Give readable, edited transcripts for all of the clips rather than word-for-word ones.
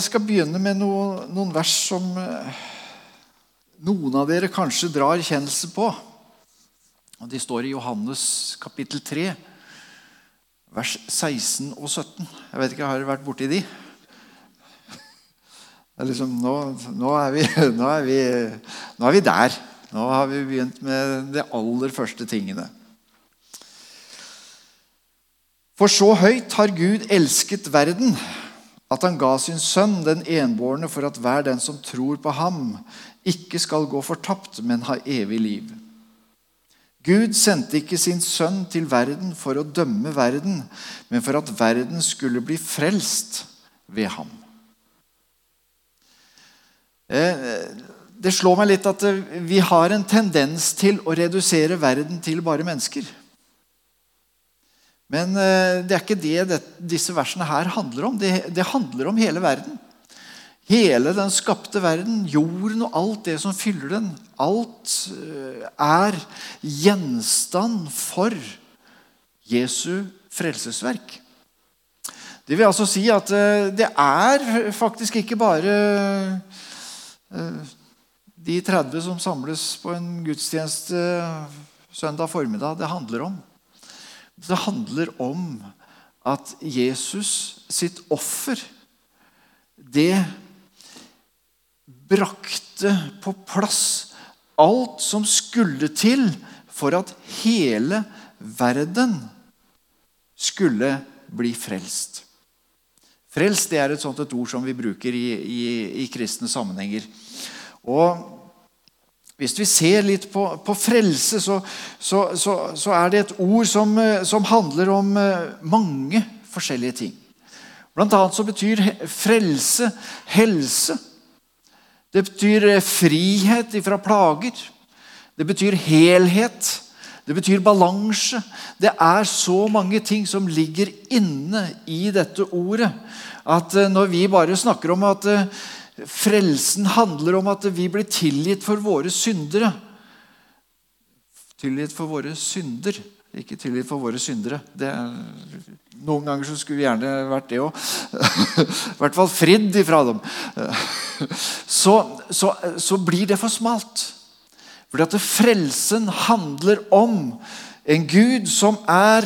Jeg skal begynne med noen vers som noen av dere kanskje drar kjennelse på. Og de står i Johannes kapittel 3, vers 16 og 17. Jeg vet ikke, har dere vært borti de? Det er liksom, nå er vi der. Nå har vi begynt med de aller første tingene. For så høyt har Gud elsket verden, at han ga sin sønn, den enbårne, for at hver den som tror på ham, ikke skal gå fortapt, men ha evig liv. Gud sendte ikke sin sønn til verden for å dømme verden, men for at verden skulle bli frelst ved ham. Det slår meg litt at vi har en tendens til å redusere verden til bare mennesker. Men det er ikke det disse versene her handler om. Det handler om hele verden. Hele den skapte verden, jorden og alt det som fyller den. Alt er gjenstand for Jesu frelsesverk. Det vil altså si at det er faktisk ikke bare de 30 som samles på en gudstjeneste søndag formiddag det handler om. Det handler om at Jesus sitt offer, det brakte på plass alt som skulle til for at hele verden skulle bli frelst. Frelst, det er et sånt ord som vi bruker i kristne sammenhenger. Og hvis vi ser litt på frelse, så er det et ord som handler om mange forskjellige ting. Blant annet så betyr frelse helse. Det betyr frihet fra plager. Det betyr helhet. Det betyr balanse. Det er så mange ting som ligger inne i dette ordet, at når vi bare snakker om at frelsen handler om at vi blir tilgitt for våre syndere. Tilgitt for våre synder, ikke tilgitt for våre syndere. Noen ganger så skulle vi gjerne vært det også. I hvert fall fridd ifra dem. Så blir det for smalt. Fordi at frelsen handler om en Gud som er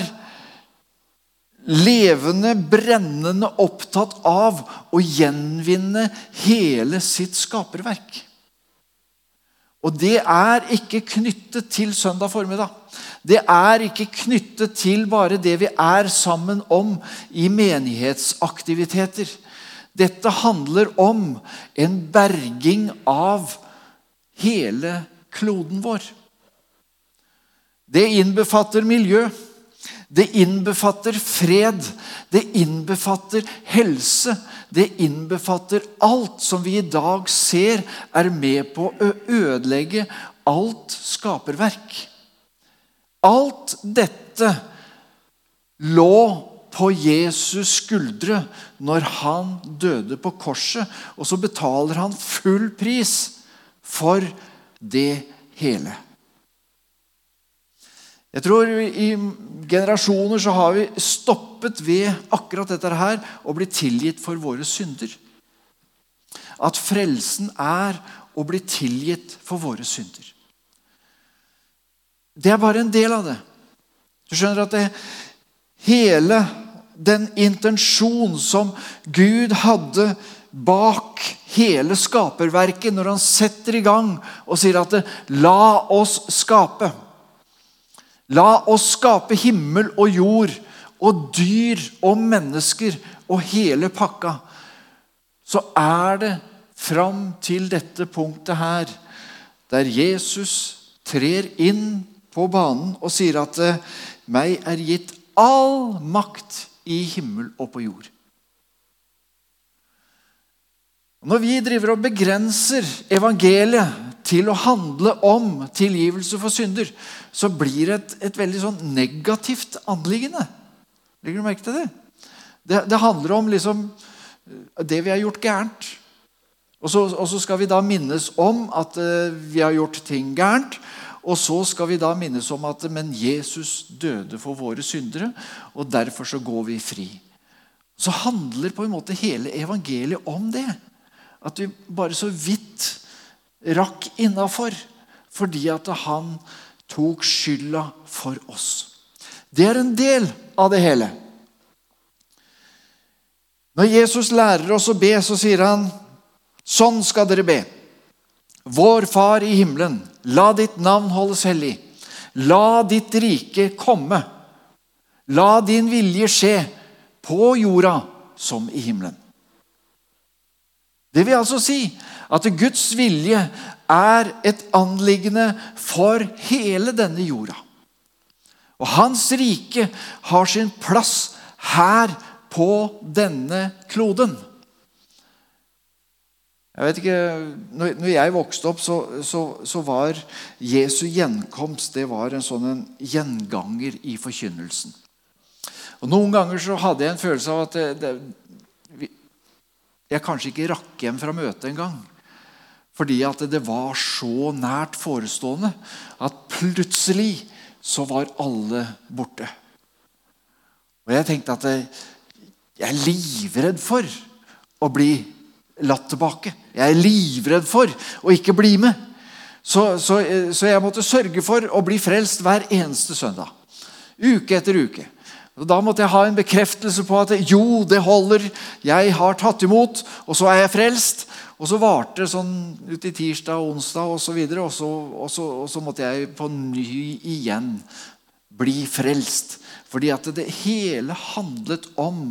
levende, brennende opptatt av å gjenvinne hele sitt skaperverk. Og det er ikke knyttet til søndag formiddag. Det er ikke knyttet til bare det vi er sammen om i menighetsaktiviteter. Dette handler om en berging av hele kloden vår. Det innbefatter miljø. Det innbefatter fred, det innbefatter helse, det innbefatter alt som vi i dag ser er med på å ødelegge alt skaperverk. Alt dette lå på Jesus skuldre når han døde på korset, og så betaler han full pris for det hele. Jeg tror i generasjoner så har vi stoppet ved akkurat dette her og blitt tilgitt for våre synder. At frelsen er å bli tilgitt for våre synder. Det er bare en del av det. Du skjønner at hele den intensjon som Gud hadde bak hele skaperverket når han setter i gang og sier at la oss skape. La oss skape himmel og jord, og dyr og mennesker, og hele pakka. Så er det fram til dette punktet her, der Jesus trer inn på banen og sier at meg er gitt all makt i himmel og på jord. Når vi driver og begrenser evangeliet til å handle om tilgivelse for synder, så blir det et veldig sånn negativt anliggende. Legger du merke til det? Det handler om liksom det vi har gjort gærent. Og så skal vi da minnes om at vi har gjort ting gærent, og så skal vi da minnes om at men Jesus døde for våre syndere, og derfor så går vi fri. Så handler på en måte hele evangeliet om det. At vi bare så vidt rakk innenfor, fordi at han tok skylda for oss. Det en del av det hele. Når Jesus lærer oss å be, så sier han, sånn skal dere be. Vår Far i himmelen, la ditt navn holdes hellig. La ditt rike komme. La din vilje skje på jorda som i himmelen. Det vil altså si at Guds vilje er et anliggende for hele denne jorda. Og hans rike har sin plass her på denne kloden. Jeg vet ikke, når jeg vokste opp, så var Jesu gjenkomst, det var en sånn en gjenganger i forkynnelsen. Og noen ganger så hadde jeg en følelse av at jeg kanskje ikke rakk hjem fra møtet en gang. Fordi at det var så nært forestående at plutselig så var alle borte. Og jeg tenkte at jeg er livredd for å bli latt tilbake. Jeg er livredd for å ikke bli med. Så jeg måtte sørge for å bli frelst hver eneste søndag. Uke etter uke. Og da måtte jeg ha en bekreftelse på at jo, det holder, jeg har tatt imot, og så er jeg frelst. Og så varte det sånn ut i tirsdag, onsdag og så videre, og så måtte jeg på ny igjen bli frelst. Fordi at det hele handlet om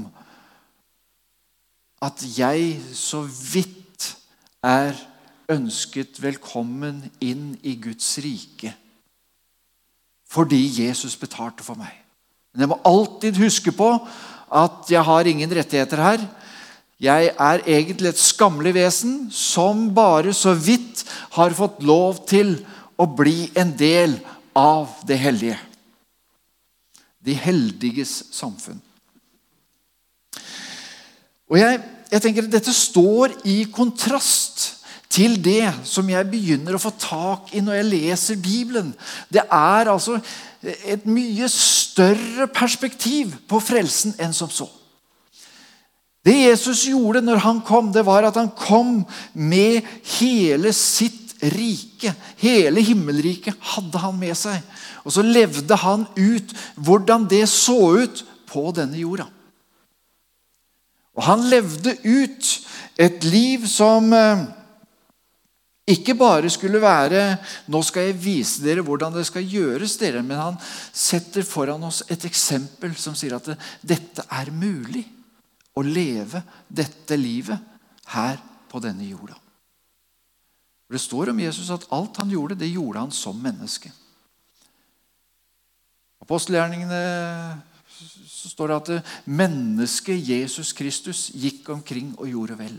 at jeg så vidt er ønsket velkommen inn i Guds rike. Fordi Jesus betalte for meg. Men jeg må alltid huske på at jeg har ingen rettigheter her. Jeg er egentlig et skammelig vesen som bare så vidt har fått lov til å bli en del av det hellige. De heldiges samfunn. Og jeg tenker at dette står i kontrast til det som jeg begynner å få tak i når jeg leser Bibelen. Det er altså et mye større perspektiv på frelsen enn som så. Det Jesus gjorde når han kom, det var at han kom med hele sitt rike. Hele himmelriket hadde han med seg. Og så levde han ut hvordan det så ut på denne jorda. Og han levde ut et liv som ikke bare skulle være, nå skal jeg vise dere hvordan det skal gjøres dere, men han setter foran oss et eksempel som sier at dette er mulig å leve dette livet her på denne jorda. Det står om Jesus at alt han gjorde, det gjorde han som menneske. Apostelgjerningene så står det at mennesket Jesus Kristus gikk omkring og gjorde vel.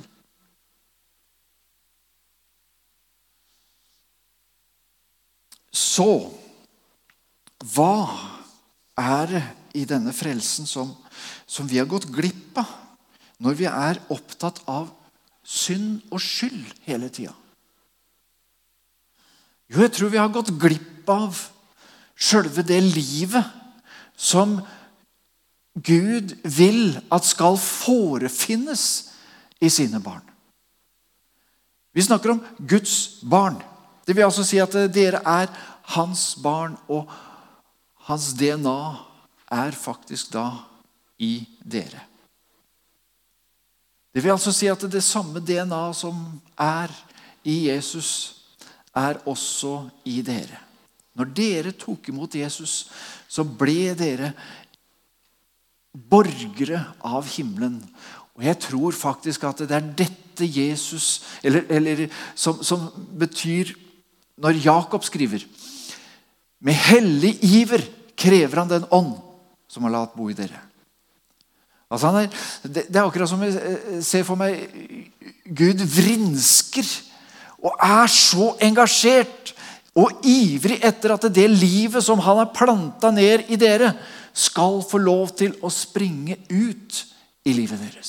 Så, hva er det i denne frelsen som vi har gått glipp av når vi er opptatt av synd og skyld hele tiden? Jo, jeg tror vi har gått glipp av selve det livet som Gud vil at skal forefinnes i sine barn. Vi snakker om Guds barn. Det vil altså si at dere er hans barn, og hans DNA er faktisk da i dere. Det vil altså si at det samme DNA som er i Jesus, er også i dere. Når dere tok imot Jesus, så ble dere borgere av himmelen. Og jeg tror faktisk at det er dette Jesus, eller som betyr, når Jakob skriver, med hellig iver krever han den ånd som har latt bo i dere. Altså det er akkurat som jeg ser for meg, Gud vrinsker og er så engasjert og ivrig etter at det livet som han har plantet ned i dere, skal få lov til å springe ut i livet deres.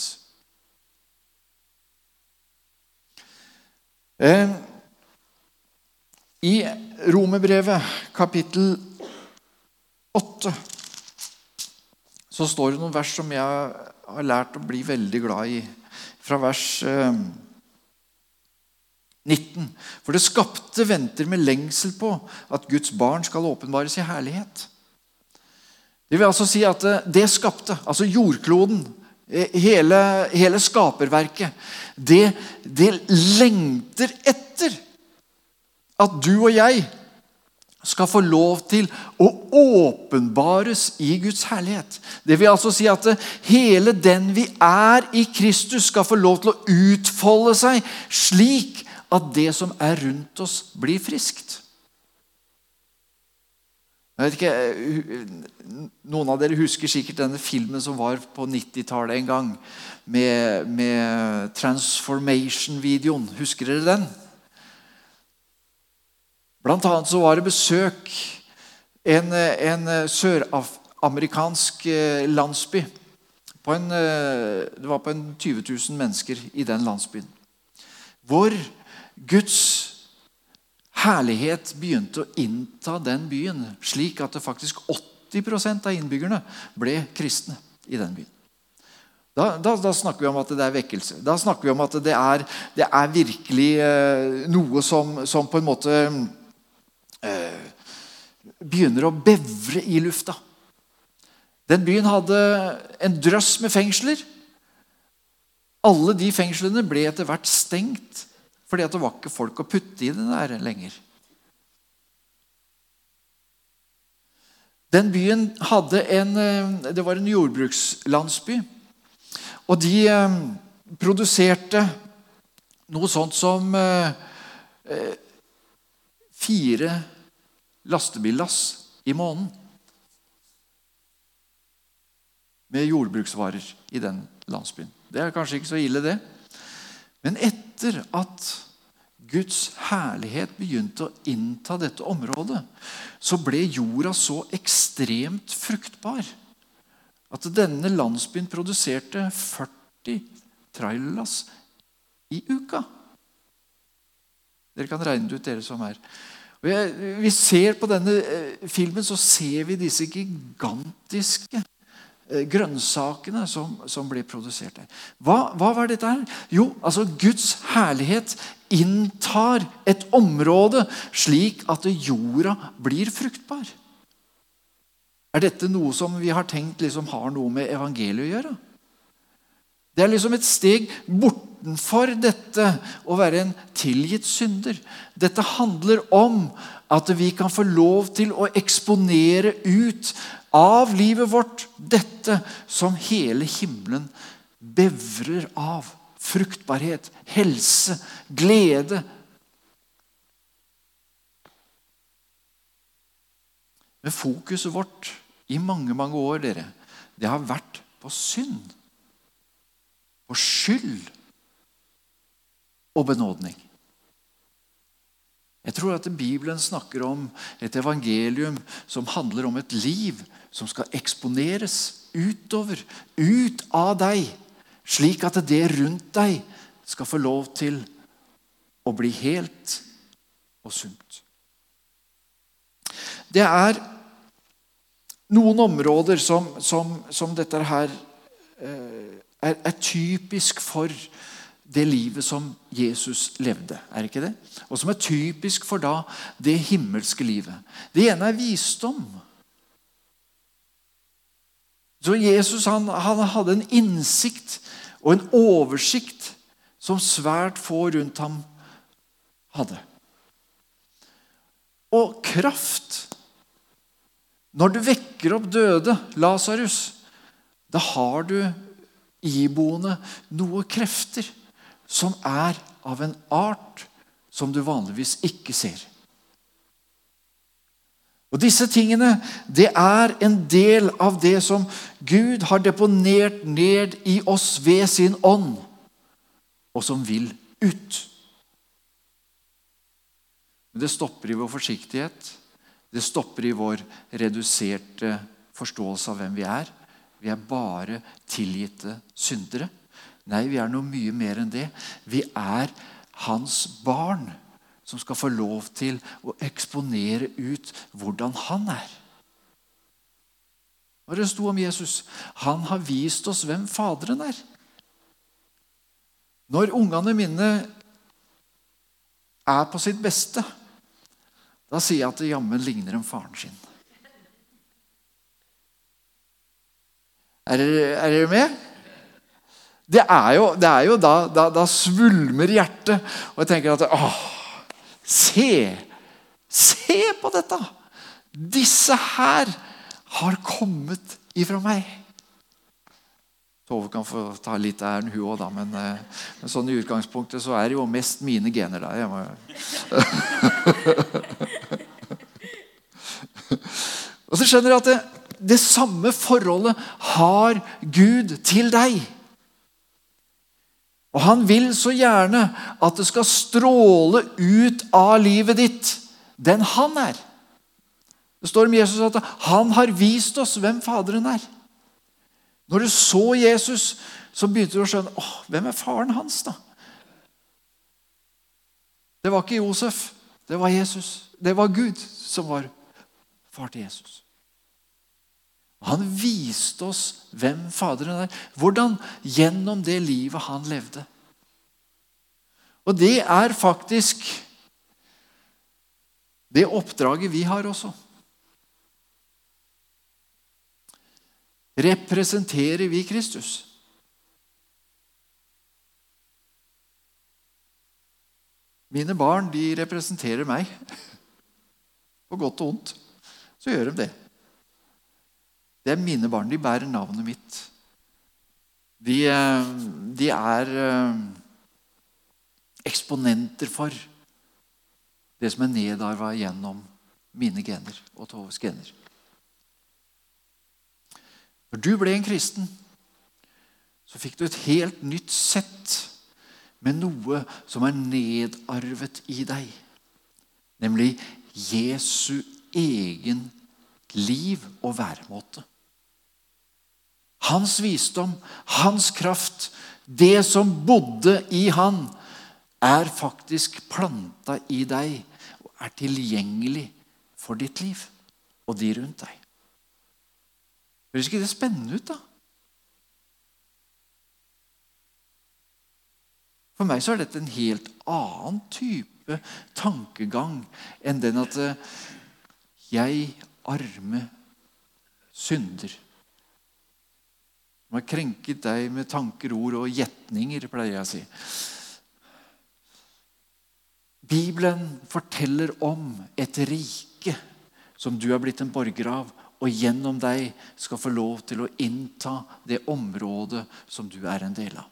I Romerbrevet kapittel 8 så står det noen vers som jeg har lært å bli veldig glad i. Fra vers 19. For det skapte venter med lengsel på at Guds barn skal åpenbares i herlighet. Det vil altså si at det skapte, altså jordkloden, hele skaperverket, det lengter etter at du og jeg skal få lov til å åpenbares i Guds herlighet. Det vil altså si at hele den vi er i Kristus skal få lov til å utfolde seg slik at det som er rundt oss blir friskt. Jeg vet ikke, noen av dere husker sikkert denne filmen som var på 90-tallet en gang med Transformation-videoen. Husker dere den? Blant annet så var det besøk en søramerikansk landsby. Det var på en 20 000 mennesker i den landsbyen. Hvor Guds herlighet begynte å innta den byen, slik at det faktisk 80% av innbyggerne ble kristne i den byen. Da snakker vi om at det er vekkelse. Da snakker vi om at det er virkelig noe som på en måte begynner å bevre i lufta. Den byen hadde en drøss med fengsler. Alle de fengslene ble etter hvert stengt, fordi at det var ikke folk å putte i det der lenger. Den byen hadde det var en jordbrukslandsby, og de produserte noe sånt som 4 lastebillass i måneden med jordbruksvarer i den landsbyen. Det er kanskje ikke så ille det. Men etter at Guds herlighet begynte å innta dette området, så ble jorda så ekstremt fruktbar at denne landsbyen produserte 40 trailerlass i uka. Dere kan regne det ut, dere som er. Vi ser på denne filmen, så ser vi disse gigantiske grønnsakene som ble produsert der. Hva var dette her? Jo, altså Guds herlighet inntar et område slik at jorda blir fruktbar. Er dette noe som vi har tenkt har noe med evangeliet å gjøre? Det er et steg bortenfor dette å være en tilgitt synder. Dette handler om at vi kan få lov til å eksponere ut av livet vårt dette som hele himmelen bevrer av. Fruktbarhet, helse, glede. Men fokuset vårt i mange, mange år, det har vært på synd, på skyld og benådning. Jeg tror at Bibelen snakker om et evangelium som handler om et liv som skal eksponeres utover, ut av deg, slik at det rundt deg skal få lov til å bli helt og sunt. Det er noen områder som dette her er typisk for det livet som Jesus levde, er ikke det? Og som er typisk for da det himmelske livet. Det ene er visdom. Så Jesus han hadde en innsikt og en oversikt som svært få rundt ham hadde. Og kraft. Når du vekker opp døde, Lazarus, da har du iboende noe krefter som er av en art som du vanligvis ikke ser. Og disse tingene, det er en del av det som Gud har deponert ned i oss ved sin ånd, og som vil ut. Men det stopper i vår forsiktighet. Det stopper i vår reduserte forståelse av hvem vi er. Vi er bare tilgitte syndere. Nei, vi er noe mye mer enn det. Vi er hans barn som skal få lov til å eksponere ut hvordan han er. Hva det sto om Jesus? Han har vist oss hvem Faderen er. Når ungene mine er på sitt beste, da sier jeg at det jammen ligner en faren sin. Er dere med? Det er jo da svulmer hjertet, og jeg tenker at se på dette! Disse her har kommet ifra meg. Tove kan få ta litt av æren hun også, men sånn i utgangspunktet så er det jo mest mine gener der. Og så skjønner jeg at det samme forholdet har Gud til deg. Og han vil så gjerne at det skal stråle ut av livet ditt den han er. Det står om Jesus at han har vist oss hvem Faderen er. Når du så Jesus, så begynte du å skjønne, hvem er faren hans da? Det var ikke Josef, det var Jesus. Det var Gud som var far til Jesus. Han viste oss hvem Faderen er. Hvordan? Gjennom det livet han levde. Og det er faktisk det oppdraget vi har også. Representerer vi Kristus? Mine barn, de representerer meg. På godt og ondt. Så gjør de det. Det er mine barn. De bærer navnet mitt. De er eksponenter for det som er nedarvet gjennom mine gener og Toves gener. Når du ble en kristen, så fikk du et helt nytt sett med noe som er nedarvet i deg. Nemlig Jesu egen liv og væremåte. Hans visdom, hans kraft, det som bodde i han, er faktisk plantet i deg og er tilgjengelig for ditt liv og de rundt deg. Høres ikke det spennende ut da? For meg så er dette en helt annen type tankegang enn den at jeg, arme synder, som har krenket deg med tanker, ord og gjetninger, pleier jeg å si. Bibelen forteller om et rike som du har blitt en borger av, og gjennom deg skal få lov til å innta det området som du er en del av.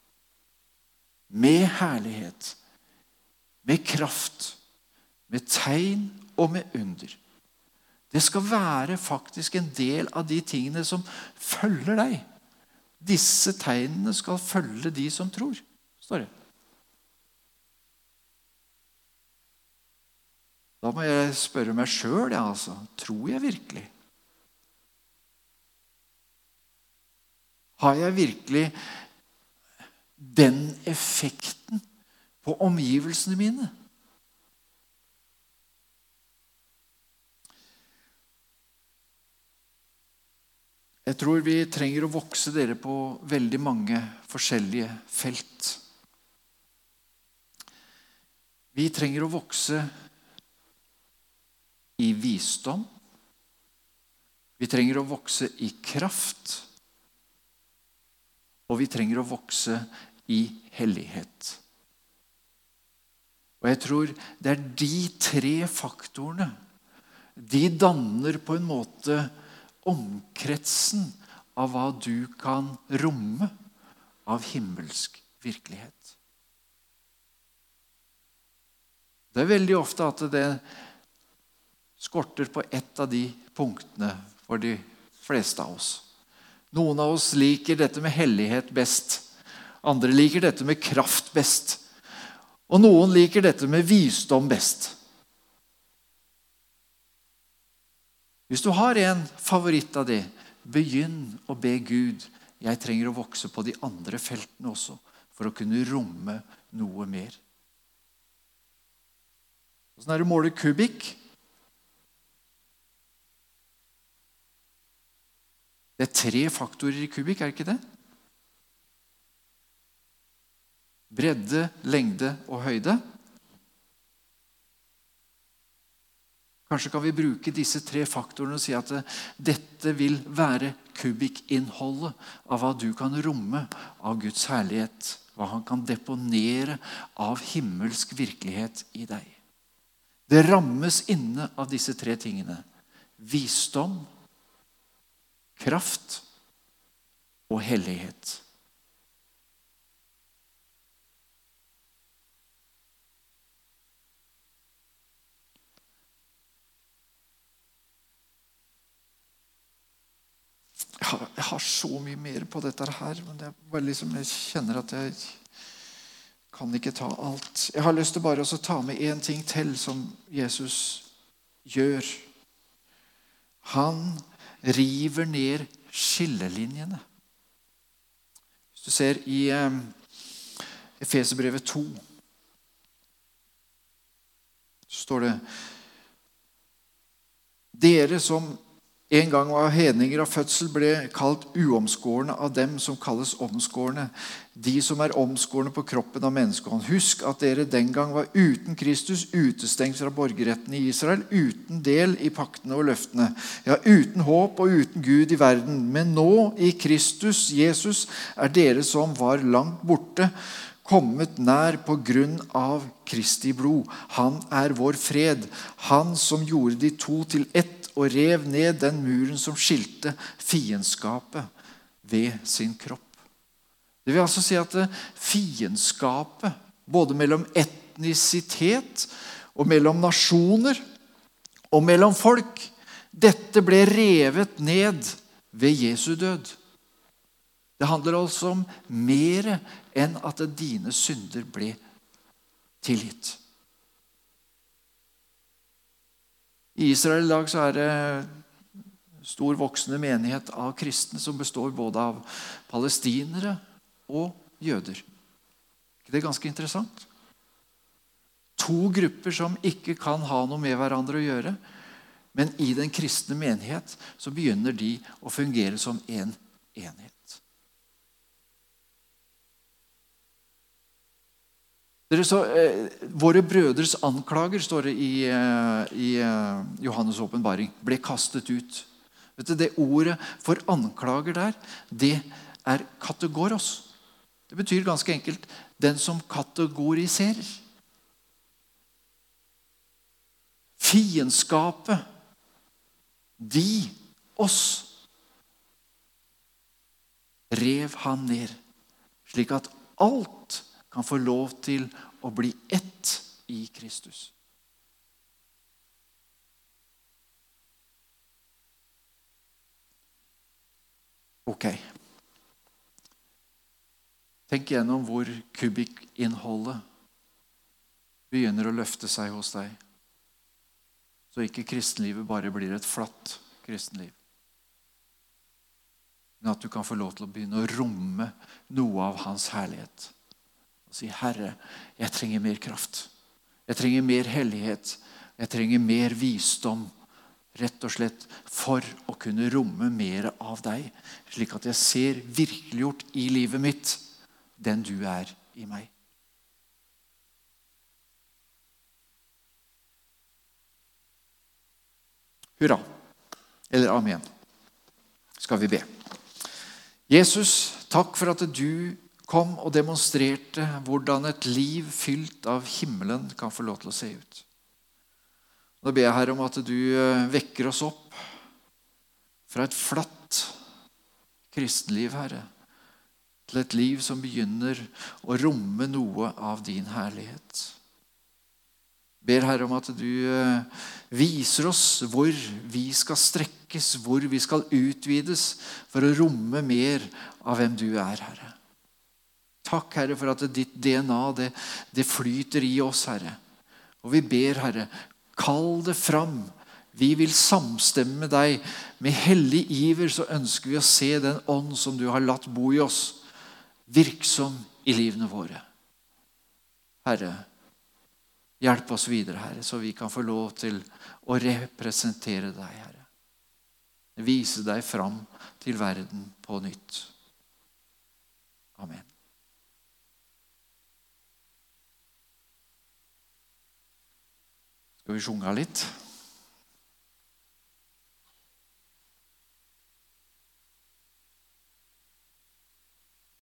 Med herlighet, med kraft, med tegn og med under. Det skal være faktisk en del av de tingene som følger deg. Disse tegnene skal følge de som tror, står det. Da må jeg spørre meg selv, tror jeg virkelig? Har jeg virkelig den effekten på omgivelsene mine? Jeg tror vi trenger å vokse dere på veldig mange forskjellige felt. Vi trenger å vokse i visdom. Vi trenger å vokse i kraft. Og vi trenger å vokse i hellighet. Og jeg tror det er de tre faktorene. De danner på en måte omkretsen av hva du kan romme av himmelsk virkelighet. Det er veldig ofte at det skorter på ett av de punktene for de fleste av oss. Noen av oss liker dette med hellighet best. Andre liker dette med kraft best. Og noen liker dette med visdom best. Hvis du har en favoritt av det, begynn å be Gud. Jeg trenger å vokse på de andre feltene også, for å kunne romme noe mer. Hvordan er det å måle kubikk? Det 3 faktorer i kubikk, er det ikke det? Bredde, lengde og høyde. Kanskje kan vi bruke disse 3 faktorene og si at dette vil være kubikkinnholdet av hva du kan romme av Guds herlighet, hva han kan deponere av himmelsk virkelighet i deg. Det rammes inne av disse 3 tingene. Visdom, kraft og hellighet. Jeg har så mye mer på dette her, men det er bare liksom, jeg kjenner at jeg kan ikke ta alt. Jeg har lyst til bare å ta med en ting til som Jesus gjør. Han river ned skillelinjene. Hvis du ser i Efeserbrevet 2, så står det: Dere som en gang var hedninger av fødsel, ble kalt uomskårne av dem som kalles omskårne. De som er omskårne på kroppen av menneskehånd. Husk at dere den gang var uten Kristus, utestengt fra borgerretten i Israel, uten del i paktene og løftene. Ja, uten håp og uten Gud i verden. Men nå i Kristus, Jesus, er dere som var langt borte, kommet nær på grunn av Kristi blod. Han er vår fred. Han som gjorde de 2 til 1 og rev ned den muren som skilte fiendskapet ved sin kropp. Det vil altså si at fiendskapet, både mellom etnisitet og mellom nasjoner og mellom folk, dette ble revet ned ved Jesu død. Det handler altså om mer enn at dine synder ble tilgitt. I Israel i dag så er det stor voksende menighet av kristne som består både av palestinere og jøder. Er det ganske interessant? 2 grupper som ikke kan ha noe med hverandre å gjøre, men i den kristne menighet så begynner de å fungere som en enhet. Våre brødres anklager, står det i Johannes' åpenbaring, ble kastet ut. Vet du, det ordet for anklager der, det er kategoros. Det betyr ganske enkelt den som kategoriserer. Fiendskapet, oss, rev han ned, slik at alt kan få lov til å bli ett i Kristus. Ok. Tenk gjennom hvor kubikkinnholdet begynner å løfte seg hos deg. Så ikke kristenlivet bare blir et flatt kristenliv. Men at du kan få lov til å begynne å romme noe av hans herlighet. Og si: Herre, jeg trenger mer kraft. Jeg trenger mer hellighet. Jeg trenger mer visdom. Rett og slett for å kunne romme mer av deg. Slik at jeg ser virkeliggjort i livet mitt den du er i meg. Hurra. Eller amen. Skal vi be. Jesus, takk for at du kom og demonstrerte hvordan et liv fylt av himmelen kan få lov til å se ut. Nå ber jeg, Herre, om at du vekker oss opp fra et flatt kristenliv, Herre, til et liv som begynner å romme noe av din herlighet. Ber, Herre, om at du viser oss hvor vi skal strekkes, hvor vi skal utvides for å romme mer av hvem du er, Herre. Takk, Herre, for at ditt DNA, det flyter i oss, Herre. Og vi ber, Herre, kall det fram. Vi vil samstemme med deg. Med hellig iver så ønsker vi å se den ånd som du har latt bo i oss, virksom i livene våre. Herre, hjelp oss videre, Herre, så vi kan få lov til å representere deg, Herre. vise deg fram til verden på nytt. Amen. Skal vi sjunge litt?